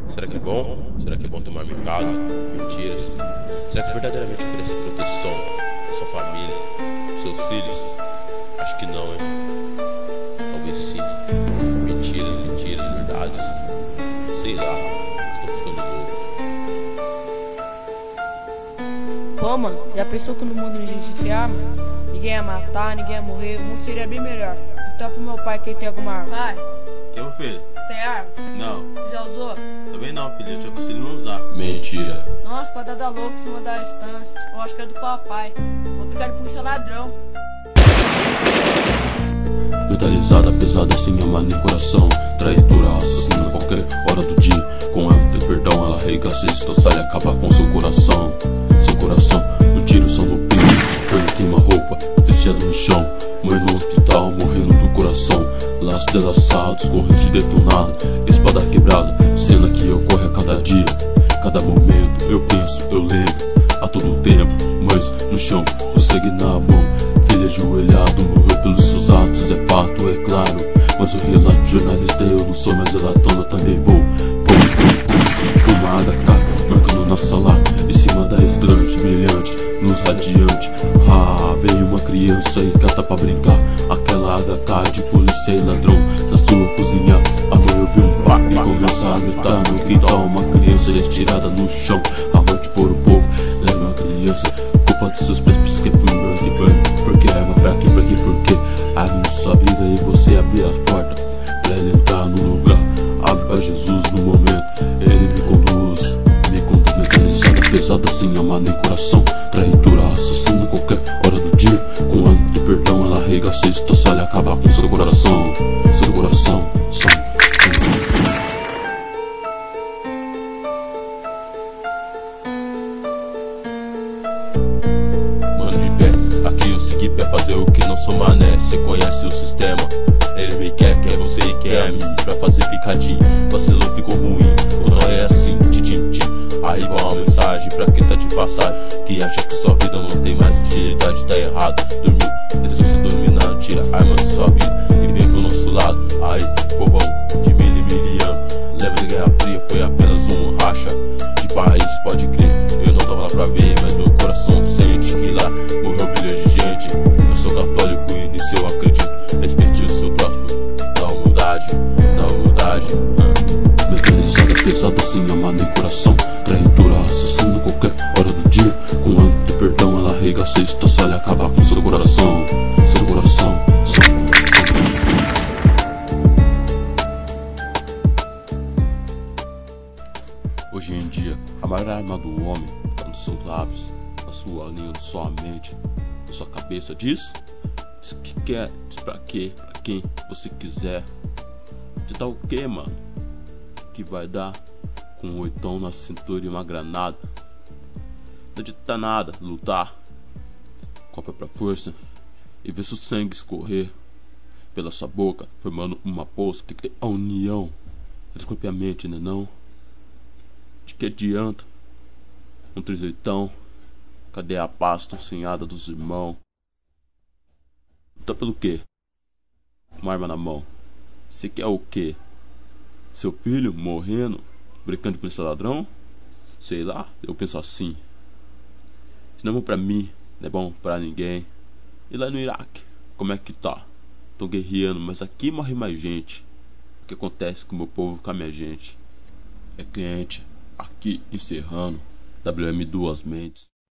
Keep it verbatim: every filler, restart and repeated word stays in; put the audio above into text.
Será que é bom? Será que é bom ter uma amiga em casa? Mentiras. Será que verdadeiramente oferece proteção à sua família, aos seus filhos? Acho que não, hein? Talvez sim. Mentiras, mentiras, verdades. Sei lá, estou ficando louco. Pô, mano, já pensou que no mundo não existisse arma? Ninguém ia matar, ninguém ia morrer, o mundo seria bem melhor. Então pro meu pai que ele tem alguma arma. Pai, Que, meu filho? tem arma? Não. Tu já usou? Também não, filho. Eu te aconselho não usar. Mentira. Nossa, quadrada louca em cima da estante. Eu acho que é do papai. Vou pegar de polícia ladrão. Mentalizada, pesada, sem amar nem coração. Traidora, assassina a qualquer hora do dia. Com ela ter perdão, ela arregaça, estraçar e acabar com seu coração. Seu coração, um tiro só no peito. Foi queima roupa, fechada no chão. Mãe no hospital, morrendo do coração. Laços delaçados, corrente detonada, espada quebrada, cena que ocorre a cada dia. Cada momento eu penso, eu lembro, a todo tempo. Mães no chão, o sangue na mão. Filho ajoelhado, morreu pelos seus atos, é fato, é claro. Mas o relato de jornalista eu não sou, mas relatando eu também vou. Pum, pum, pum, uma A D K, marcando na sala, em cima da estante, brilhante, luz radiante. Ah, veio uma criança e cata pra brincar. Aquela A D K de polícia e ladrão na sua cozinha. A mãe ouviu um pá e começa a gritar no quintal. Uma criança estirada no chão, avante por um pouco, leva uma criança. Culpa dos seus pés, pisquei pro meu que banho. Porque é uma pra que, pra que, porque abre sua vida e você abrir as portas pra ele entrar no lugar. Abre pra Jesus no momento, ele me conduz, me conduz. Mentalizada, pesada, sem amar nem coração. Traidora, assassina qualquer hora do dia. Com ela de perdão, ela arregaça, estraçalha e acabar com seu coração. Seu coração, som, som. Aqui eu segui pra fazer o que não sou mané. Cê conhece o sistema. Ele me quer, quer você e quer a mim. Pra fazer picadinho, vacilou, ficou ruim. Ou não é assim, tchim, tchim. Aí vai uma mensagem pra quem tá de passagem, que acha que sua vida não tem mais utilidade. Tá errado, dormiu, deixa você dominar. Tira a arma da sua vida e vem pro nosso lado. Aí, povão, de mil e miliano. Lembra de Guerra Fria, foi apenas um racha de país, pode crer. Eu não tava lá pra ver, mas meu coração sente que lá morreu bilhões de gente. Eu sou católico e nisso eu acredito. Respeite o seu próximo, da humildade, da humildade. Mentalizada, pesada, sem amar nem coração. Traidora, assassina qualquer hora do dia. Com ela de perdão, ela arregaça, estraçalha e acabar com seu coração. Seu coração, som, som. Hoje em dia, a maior arma do homem está nos seus lábios, na sua língua, na sua mente, na sua cabeça. Diz, diz que quer, diz pra quê, pra quem você quiser. De tal o que, mano? Que vai dar com um oitão na cintura e uma granada. Não adianta nada lutar, copa pra força e ver seu sangue escorrer pela sua boca, formando uma poça. Tem que ter a união entre o corpo e a mente, né não? De que adianta um trezeitão? Cadê a paz tão senhada dos irmãos? Luta pelo quê? Uma arma na mão. Você quer o quê? Seu filho morrendo, brincando de polícia ladrão? Sei lá, eu penso assim. Isso não é bom pra mim, não é bom pra ninguém. E lá no Iraque, como é que tá? Tão guerreando, mas aqui morre mais gente. O que acontece com o meu povo, com a minha gente? É quente. Aqui encerrando W M Duas Mentes.